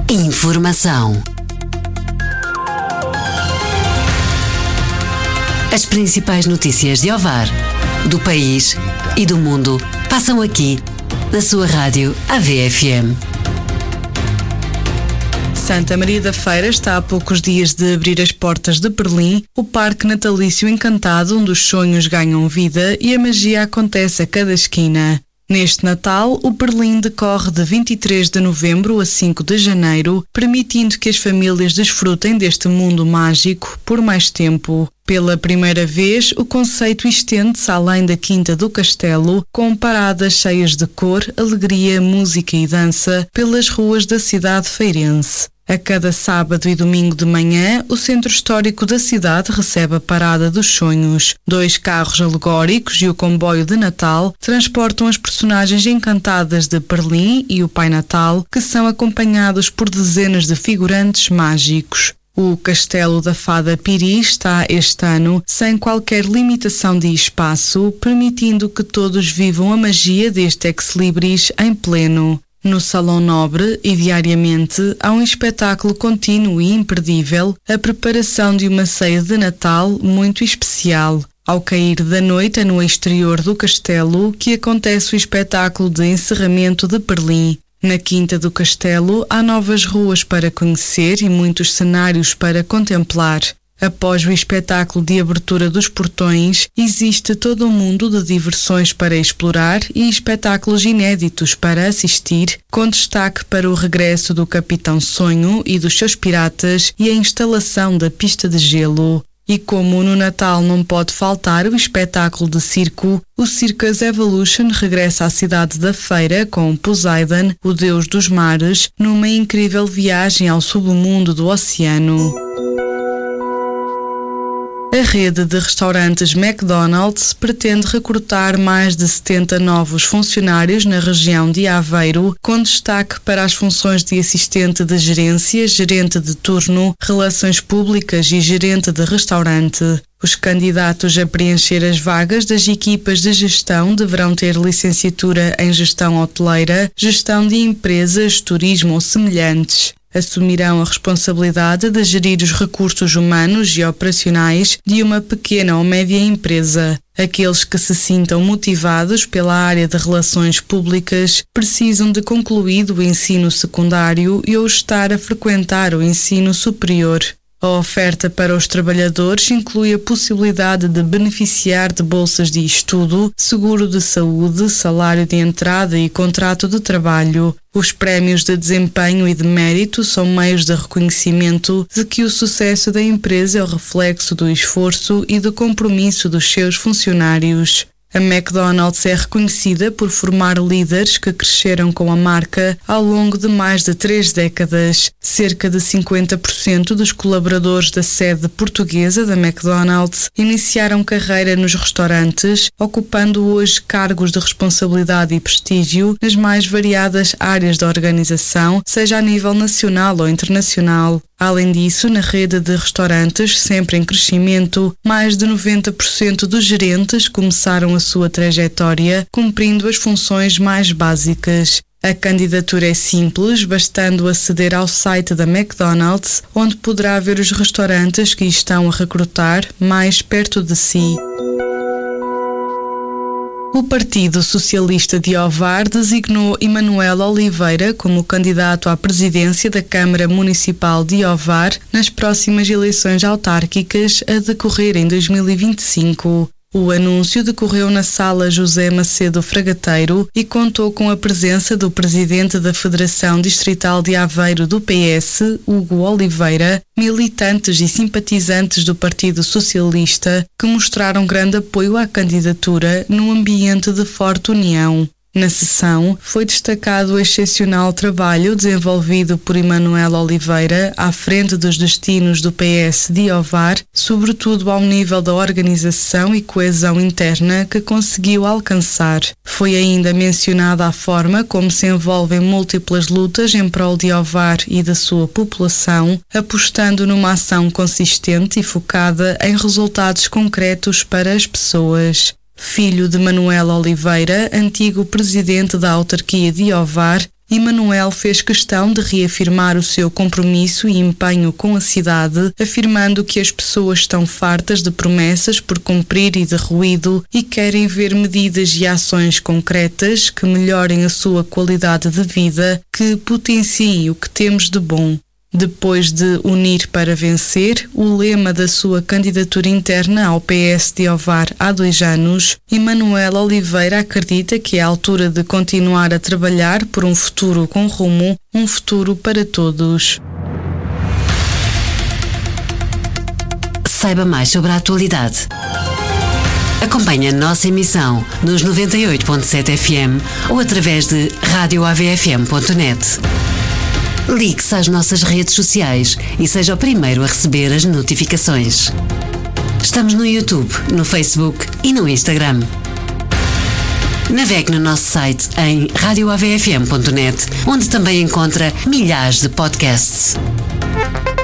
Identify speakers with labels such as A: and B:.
A: Informação. As principais notícias de Ovar, do país e do mundo passam aqui, na sua rádio AVFM.
B: Santa Maria da Feira está a poucos dias de abrir as portas de Perlim, o parque natalício encantado onde os sonhos ganham vida e a magia acontece a cada esquina. Neste Natal, o Perlim decorre de 23 de novembro a 5 de janeiro, permitindo que as famílias desfrutem deste mundo mágico por mais tempo. Pela primeira vez, o conceito estende-se além da Quinta do Castelo, com paradas cheias de cor, alegria, música e dança pelas ruas da cidade feirense. A cada sábado e domingo de manhã, o centro histórico da cidade recebe a Parada dos Sonhos. 2 carros alegóricos e o comboio de Natal transportam as personagens encantadas de Perlim e o Pai Natal, que são acompanhados por dezenas de figurantes mágicos. O Castelo da Fada Piri está este ano sem qualquer limitação de espaço, permitindo que todos vivam a magia deste ex-libris em pleno. No Salão Nobre e diariamente há um espetáculo contínuo e imperdível, a preparação de uma ceia de Natal muito especial. Ao cair da noite é no exterior do castelo que acontece o espetáculo de encerramento de Perlim. Na Quinta do Castelo há novas ruas para conhecer e muitos cenários para contemplar. Após o espetáculo de abertura dos portões, existe todo um mundo de diversões para explorar e espetáculos inéditos para assistir, com destaque para o regresso do Capitão Sonho e dos seus piratas e a instalação da pista de gelo. E como no Natal não pode faltar o espetáculo de circo, o Circus Evolution regressa à cidade da Feira com Poseidon, o deus dos mares, numa incrível viagem ao submundo do oceano. A rede de restaurantes McDonald's pretende recrutar mais de 70 novos funcionários na região de Aveiro, com destaque para as funções de assistente de gerência, gerente de turno, relações públicas e gerente de restaurante. Os candidatos a preencher as vagas das equipas de gestão deverão ter licenciatura em gestão hoteleira, gestão de empresas, turismo ou semelhantes. Assumirão a responsabilidade de gerir os recursos humanos e operacionais de uma pequena ou média empresa. Aqueles que se sintam motivados pela área de relações públicas precisam de concluído o ensino secundário e ou estar a frequentar o ensino superior. A oferta para os trabalhadores inclui a possibilidade de beneficiar de bolsas de estudo, seguro de saúde, salário de entrada e contrato de trabalho. Os prémios de desempenho e de mérito são meios de reconhecimento de que o sucesso da empresa é o reflexo do esforço e do compromisso dos seus funcionários. A McDonald's é reconhecida por formar líderes que cresceram com a marca ao longo de mais de 3 décadas. Cerca de 50% dos colaboradores da sede portuguesa da McDonald's iniciaram carreira nos restaurantes, ocupando hoje cargos de responsabilidade e prestígio nas mais variadas áreas da organização, seja a nível nacional ou internacional. Além disso, na rede de restaurantes, sempre em crescimento, mais de 90% dos gerentes começaram a sua trajetória cumprindo as funções mais básicas. A candidatura é simples, bastando aceder ao site da McDonald's, onde poderá ver os restaurantes que estão a recrutar mais perto de si. O Partido Socialista de Ovar designou Emanuel Oliveira como candidato à presidência da Câmara Municipal de Ovar nas próximas eleições autárquicas a decorrer em 2025. O anúncio decorreu na Sala José Macedo Fragateiro e contou com a presença do presidente da Federação Distrital de Aveiro do PS, Hugo Oliveira, militantes e simpatizantes do Partido Socialista que mostraram grande apoio à candidatura num ambiente de forte união. Na sessão, foi destacado o excepcional trabalho desenvolvido por Emanuel Oliveira à frente dos destinos do PS de Ovar, sobretudo ao nível da organização e coesão interna que conseguiu alcançar. Foi ainda mencionada a forma como se envolve em múltiplas lutas em prol de Ovar e da sua população, apostando numa ação consistente e focada em resultados concretos para as pessoas. Filho de Manuel Oliveira, antigo presidente da autarquia de Ovar, Emanuel fez questão de reafirmar o seu compromisso e empenho com a cidade, afirmando que as pessoas estão fartas de promessas por cumprir e de ruído e querem ver medidas e ações concretas que melhorem a sua qualidade de vida, que potenciem o que temos de bom. Depois de Unir para Vencer, o lema da sua candidatura interna ao PS de Ovar há 2 anos, Emanuel Oliveira acredita que é a altura de continuar a trabalhar por um futuro com rumo, um futuro para todos.
A: Saiba mais sobre a atualidade. Acompanhe a nossa emissão nos 98.7 FM ou através de radioavfm.net. Ligue-se às nossas redes sociais e seja o primeiro a receber as notificações. Estamos no YouTube, no Facebook e no Instagram. Navegue no nosso site em radioavfm.net, onde também encontra milhares de podcasts.